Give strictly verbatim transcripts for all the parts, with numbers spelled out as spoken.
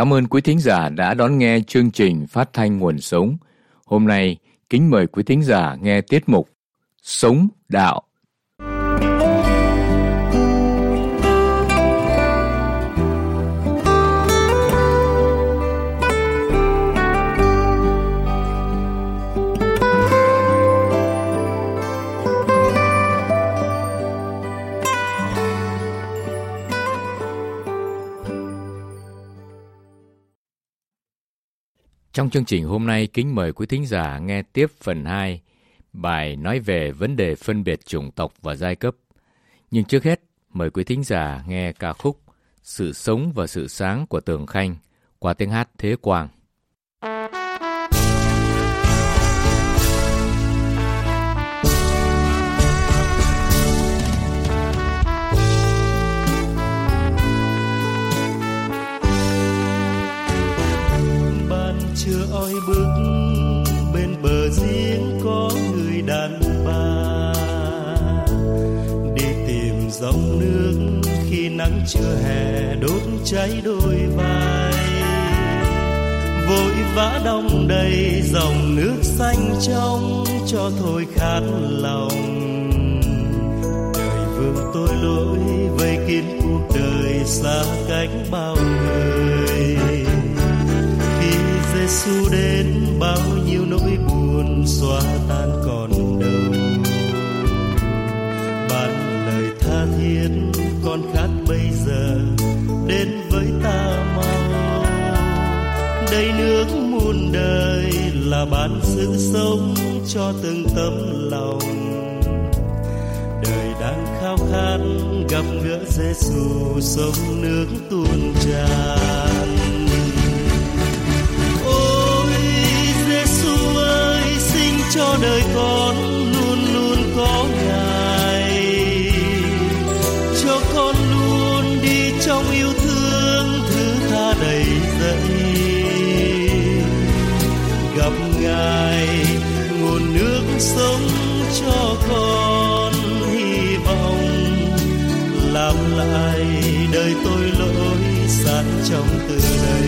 Cảm ơn quý thính giả đã đón nghe chương trình phát thanh Nguồn Sống. Hôm nay, kính mời quý thính giả nghe tiết mục Sống Đạo. Trong chương trình hôm nay, kính mời quý thính giả nghe tiếp phần hai, bài nói về vấn đề phân biệt chủng tộc và giai cấp. Nhưng trước hết, mời quý thính giả nghe ca khúc Sự Sống và Sự Sáng của Tường Khanh qua tiếng hát Thế Quang. Chưa oi bức bên bờ giếng có người đàn bà đi tìm dòng nước khi nắng trưa hè đốt cháy đôi vai, vội vã đong đầy dòng nước xanh trong cho thôi khát lòng. Đời vương tôi lỗi vây kín cuộc đời xa cách bao người. Giêsu đến bao nhiêu nỗi buồn xóa tan còn đâu, ban lời tha thiết con khát bây giờ đến với ta mau. Đây nước muôn đời là ban sự sống cho từng tấm lòng. Đời đang khao khát gặp gỡ Giêsu sông nước tuôn tràn. Cho đời con luôn luôn có Ngài, cho con luôn đi trong yêu thương thứ tha đầy dẫy. Gặp Ngài nguồn nước sống cho con hy vọng, làm lại đời tôi lỗi sát trong từ đây.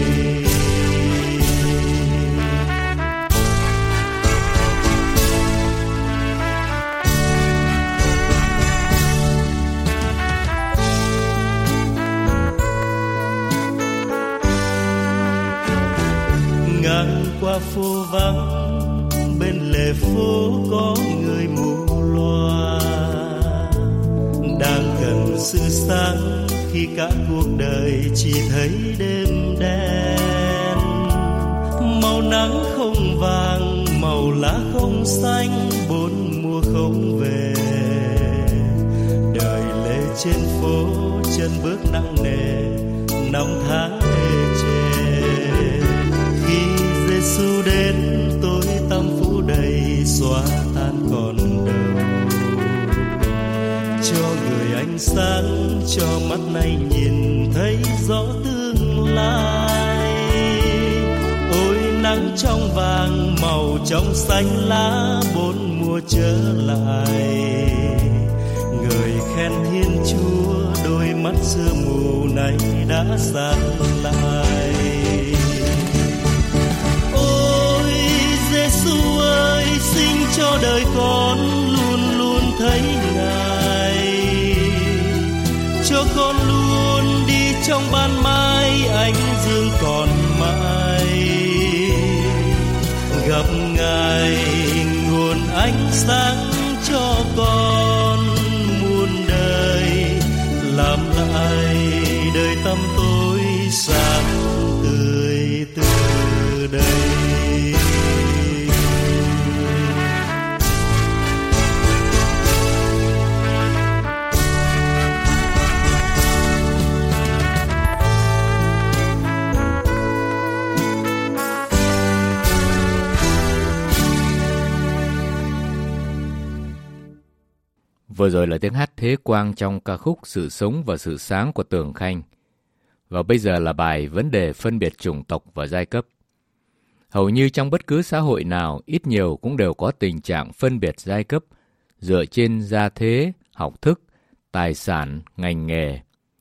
Ngang qua phố vắng bên lề phố có người mù loa, đang cần sự sáng khi cả cuộc đời chỉ thấy đêm đen. Màu nắng không vàng, màu lá không xanh, bốn mùa không về. Đời lê trên phố chân bước nặng nề, năm tháng ê chề. Giêsu đến tôi tâm phủ đầy xóa tan còn đâu, cho người ánh sáng cho mắt này nhìn thấy rõ tương lai. Ôi nắng trong vàng màu trong xanh lá, bốn mùa trở lại. Người khen Thiên Chúa đôi mắt xưa mù này đã sáng lại. Giêsu ơi, xin cho đời con luôn luôn thấy Ngài, cho con luôn đi trong ban mai ánh dương còn mãi. Gặp Ngài nguồn ánh sáng cho con muôn đời, làm lại đời tâm tôi sáng tươi từ đây. Vừa rồi là tiếng hát Thế Quang trong ca khúc Sự Sống và Sự Sáng của Tường Khanh. Và bây giờ là bài vấn đề phân biệt chủng tộc và giai cấp. Hầu như trong bất cứ xã hội nào, ít nhiều cũng đều có tình trạng phân biệt giai cấp dựa trên gia thế, học thức, tài sản, ngành nghề.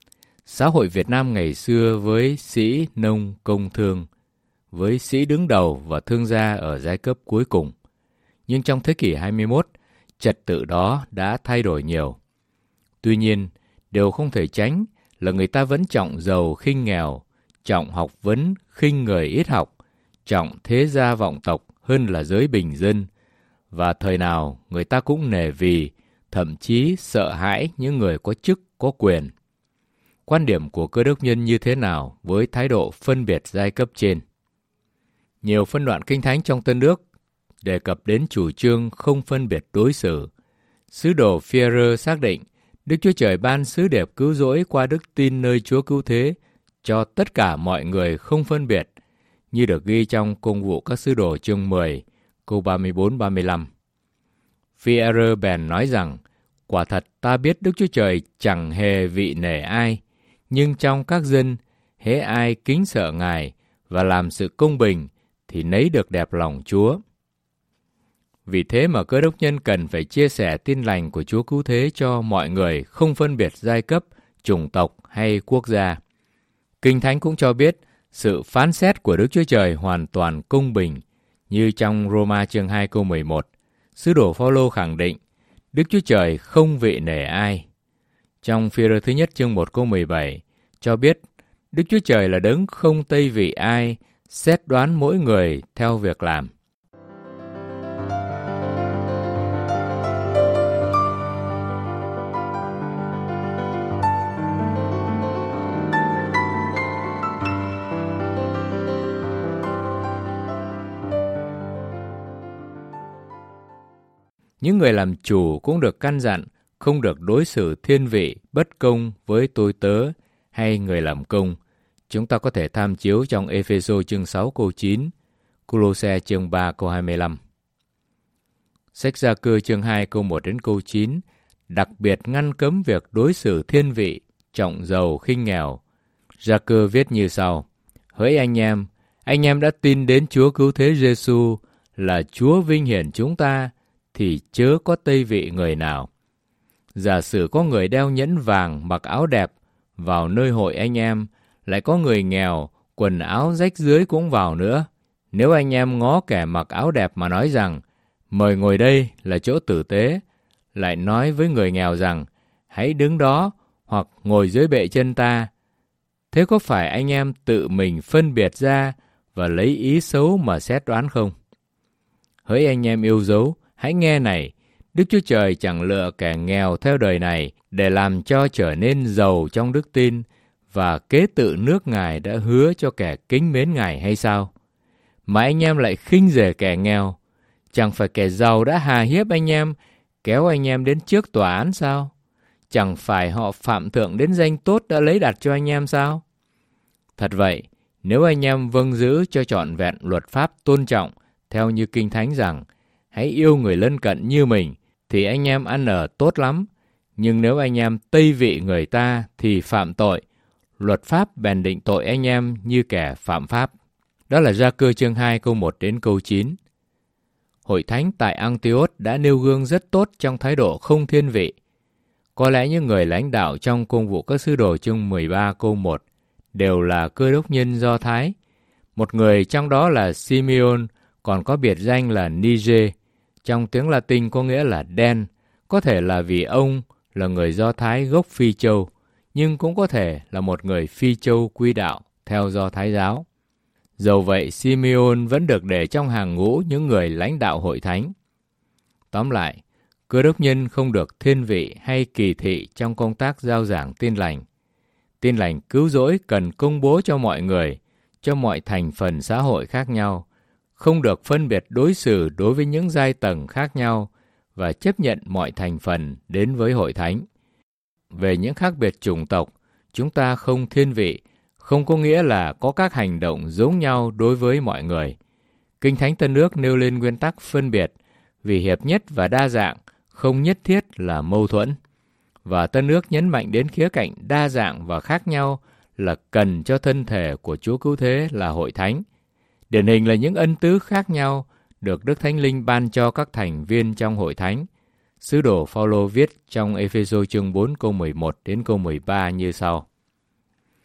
xã hội Việt Nam ngày xưa với sĩ, nông, công thương, với sĩ đứng đầu và thương gia ở giai cấp cuối cùng. Nhưng trong thế kỷ hai mươi mốt, trật tự đó đã thay đổi nhiều. Tuy nhiên, điều không thể tránh là người ta vẫn trọng giàu khinh nghèo, trọng học vấn khinh người ít học, trọng thế gia vọng tộc hơn là giới bình dân, và thời nào người ta cũng nể vì, thậm chí sợ hãi những người có chức, có quyền. Quan điểm của Cơ đốc nhân như thế nào với thái độ phân biệt giai cấp trên? Nhiều phân đoạn Kinh Thánh trong Tân Ước đề cập đến chủ trương không phân biệt đối xử. Sứ đồ Phi-e-rơ xác định Đức Chúa Trời ban sứ điệp cứu rỗi qua đức tin nơi Chúa cứu thế cho tất cả mọi người không phân biệt, như được ghi trong Công vụ các sứ đồ chương mười, câu ba mươi bốn ba mươi lăm. Phi-e-rơ bèn nói rằng, quả thật ta biết Đức Chúa Trời chẳng hề vị nể ai, nhưng trong các dân, hễ ai kính sợ Ngài và làm sự công bình, thì nấy được đẹp lòng Chúa. Vì thế mà Cơ đốc nhân cần phải chia sẻ tin lành của Chúa cứu thế cho mọi người, không phân biệt giai cấp, chủng tộc hay quốc gia. Kinh Thánh cũng cho biết sự phán xét của Đức Chúa Trời hoàn toàn công bình, như trong Roma chương hai câu mười một, sứ đồ Phao-lô khẳng định Đức Chúa Trời không vị nể ai. Trong Phi-e-rơ thứ nhất chương một câu mười bảy cho biết Đức Chúa Trời là đấng không tây vị ai, xét đoán mỗi người theo việc làm. Những người làm chủ cũng được căn dặn không được đối xử thiên vị, bất công với tôi tớ hay người làm công. Chúng ta có thể tham chiếu trong Ê-phê-sô chương sáu câu chín, Cô-lô-se chương ba câu hai mươi lăm. Sách Gia-cơ chương hai câu một đến câu chín đặc biệt ngăn cấm việc đối xử thiên vị, trọng giàu khinh nghèo. Gia-cơ viết như sau: Hỡi anh em, anh em đã tin đến Chúa cứu thế Giê-xu là Chúa vinh hiển chúng ta, thì chớ có tây vị người nào. Giả sử có người đeo nhẫn vàng, mặc áo đẹp vào nơi hội anh em, lại có người nghèo, quần áo rách rưới cũng vào nữa. Nếu anh em ngó kẻ mặc áo đẹp mà nói rằng, mời ngồi đây là chỗ tử tế, lại nói với người nghèo rằng, hãy đứng đó hoặc ngồi dưới bệ chân ta, thế có phải anh em tự mình phân biệt ra và lấy ý xấu mà xét đoán không? Hỡi anh em yêu dấu, hãy nghe này, Đức Chúa Trời chẳng lựa kẻ nghèo theo đời này để làm cho trở nên giàu trong đức tin và kế tự nước Ngài đã hứa cho kẻ kính mến Ngài hay sao? Mà anh em lại khinh rẻ kẻ nghèo, chẳng phải kẻ giàu đã hà hiếp anh em, kéo anh em đến trước tòa án sao? Chẳng phải họ phạm thượng đến danh tốt đã lấy đặt cho anh em sao? Thật vậy, nếu anh em vâng giữ cho trọn vẹn luật pháp tôn trọng, theo như Kinh Thánh rằng, hãy yêu người lân cận như mình, thì anh em ăn ở tốt lắm. Nhưng nếu anh em tây vị người ta thì phạm tội, luật pháp bèn định tội anh em như kẻ phạm pháp. Đó là Gia-cơ chương hai câu một đến câu chín. Hội thánh tại Antioch đã nêu gương rất tốt trong thái độ không thiên vị. Có lẽ những người lãnh đạo trong Công vụ các sứ đồ chương mười ba câu một đều là Cơ đốc nhân Do Thái. Một người trong đó là Simeon, còn có biệt danh là Niger, trong tiếng Latin có nghĩa là đen, có thể là vì ông là người Do Thái gốc Phi Châu, nhưng cũng có thể là một người Phi Châu quy đạo theo Do Thái giáo. Dầu vậy, Simeon vẫn được để trong hàng ngũ những người lãnh đạo hội thánh. Tóm lại, Cơ đốc nhân không được thiên vị hay kỳ thị trong công tác rao giảng tin lành. Tin lành cứu rỗi cần công bố cho mọi người, cho mọi thành phần xã hội khác nhau, không được phân biệt đối xử đối với những giai tầng khác nhau và chấp nhận mọi thành phần đến với hội thánh. Về những khác biệt chủng tộc, chúng ta không thiên vị, không có nghĩa là có các hành động giống nhau đối với mọi người. Kinh Thánh Tân Ước nêu lên nguyên tắc phân biệt, vì hiệp nhất và đa dạng không nhất thiết là mâu thuẫn. Và Tân Ước nhấn mạnh đến khía cạnh đa dạng và khác nhau là cần cho thân thể của Chúa Cứu Thế là hội thánh. Điển hình là những ân tứ khác nhau được Đức Thánh Linh ban cho các thành viên trong hội thánh. Sứ đồ Phao-lô viết trong Ê-phê-sô chương bốn câu mười một đến câu mười ba như sau.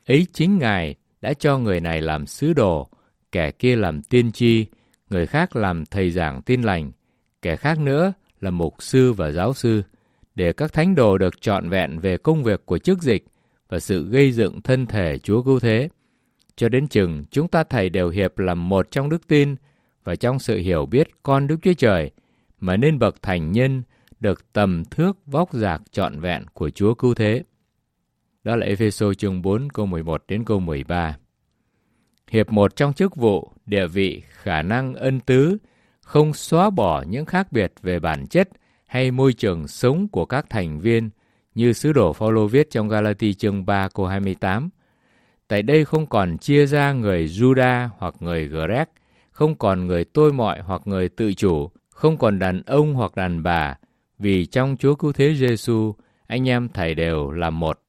ấy chính Ngài đã cho người này làm sứ đồ, kẻ kia làm tiên tri, người khác làm thầy giảng tin lành, kẻ khác nữa là mục sư và giáo sư, để các thánh đồ được trọn vẹn về công việc của chức dịch và sự gây dựng thân thể Chúa cứu thế, cho đến chừng chúng ta thầy đều hiệp làm một trong đức tin và trong sự hiểu biết con Đức Chúa Trời, mà nên bậc thành nhân, được tầm thước vóc dạc trọn vẹn của Chúa cứu thế. Đó là Ê-phê-sô chương bốn câu mười một đến câu mười ba. Hiệp một trong chức vụ, địa vị, khả năng, ân tứ, không xóa bỏ những khác biệt về bản chất hay môi trường sống của các thành viên, như sứ đồ Phao-lô viết trong Ga-la-ti chương ba câu hai mươi tám. Tại đây không còn chia ra người Juda hoặc người Grec, không còn người tôi mọi hoặc người tự chủ, không còn đàn ông hoặc đàn bà, vì trong Chúa cứu thế Giê-xu, anh em thầy đều là một.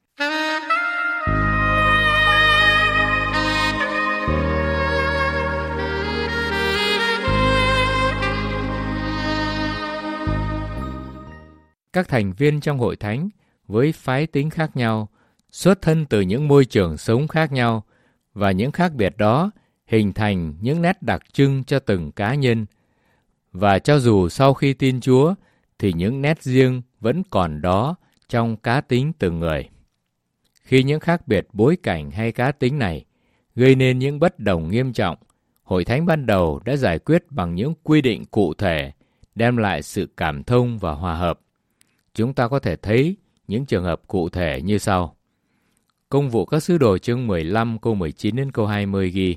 Các thành viên trong hội thánh với phái tính khác nhau, xuất thân từ những môi trường sống khác nhau, và những khác biệt đó hình thành những nét đặc trưng cho từng cá nhân. Và cho dù sau khi tin Chúa, thì những nét riêng vẫn còn đó trong cá tính từng người. Khi những khác biệt bối cảnh hay cá tính này gây nên những bất đồng nghiêm trọng, hội thánh ban đầu đã giải quyết bằng những quy định cụ thể, đem lại sự cảm thông và hòa hợp. Chúng ta có thể thấy những trường hợp cụ thể như sau. Công vụ các sứ đồ chương mười lăm câu mười chín đến câu hai mươi ghi: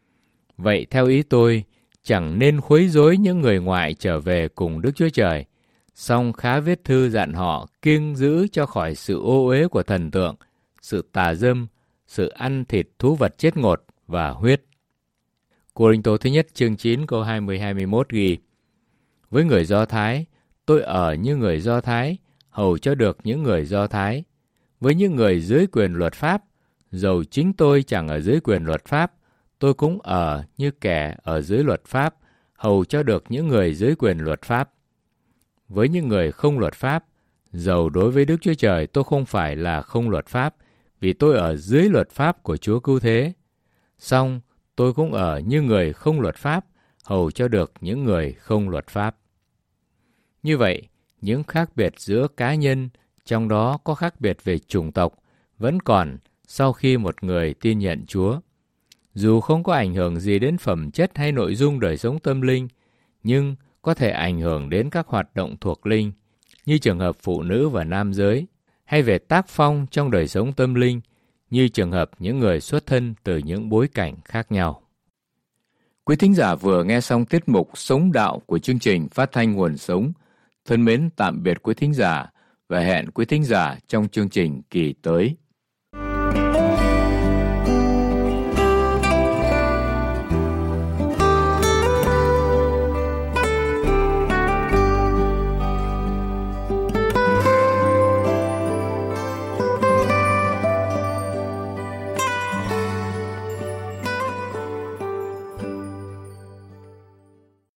Vậy theo ý tôi, chẳng nên khuấy rối những người ngoại trở về cùng Đức Chúa Trời, song khá viết thư dặn họ kiêng giữ cho khỏi sự ô uế của thần tượng, sự tà dâm, sự ăn thịt thú vật chết ngột và huyết. Cô-rinh-tô thứ nhất chương chín câu hai mươi đến hai mươi mốt ghi: Với người Do Thái, tôi ở như người Do Thái, hầu cho được những người Do Thái. Với những người dưới quyền luật pháp, dầu chính tôi chẳng ở dưới quyền luật pháp, tôi cũng ở như kẻ ở dưới luật pháp, hầu cho được những người dưới quyền luật pháp. Với những người không luật pháp, dầu đối với Đức Chúa Trời tôi không phải là không luật pháp, vì tôi ở dưới luật pháp của Chúa cứu thế. Song tôi cũng ở như người không luật pháp, hầu cho được những người không luật pháp. Như vậy, những khác biệt giữa cá nhân, trong đó có khác biệt về chủng tộc, vẫn còn sau khi một người tin nhận Chúa. Dù không có ảnh hưởng gì đến phẩm chất hay nội dung đời sống tâm linh, nhưng có thể ảnh hưởng đến các hoạt động thuộc linh, như trường hợp phụ nữ và nam giới, hay về tác phong trong đời sống tâm linh, như trường hợp những người xuất thân từ những bối cảnh khác nhau. Quý thính giả vừa nghe xong tiết mục Sống Đạo của chương trình Phát thanh Nguồn Sống. Thân mến tạm biệt quý thính giả và hẹn quý thính giả trong chương trình kỳ tới.